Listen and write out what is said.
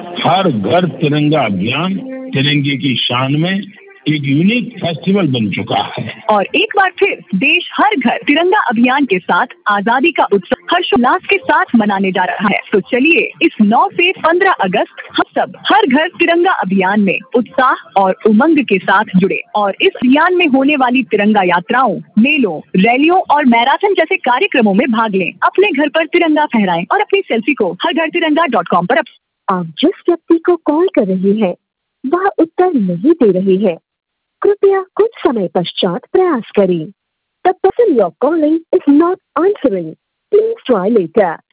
हर घर तिरंगा अभियान तिरंगे की शान में एक यूनिक फेस्टिवल बन चुका है। और एक बार फिर देश हर घर तिरंगा अभियान के साथ आजादी का उत्सव हर्षोल्लास के साथ मनाने जा रहा है। तो चलिए इस 9 से 15 अगस्त हम सब हर घर तिरंगा अभियान में उत्साह और उमंग के साथ जुड़े और इस अभियान में होने वाली तिरंगा यात्राओं, मेलों, रैलियों और मैराथन जैसे कार्यक्रमों में भाग लें। अपने घर पर तिरंगा फहराएं और अपनी सेल्फी को हरघरतिरंगा.com पर आप जिस व्यक्ति को कॉल कर रही है वह उत्तर नहीं दे रही है, कृपया कुछ समय पश्चात प्रयास करें। The person you're calling is not answering. Please try later.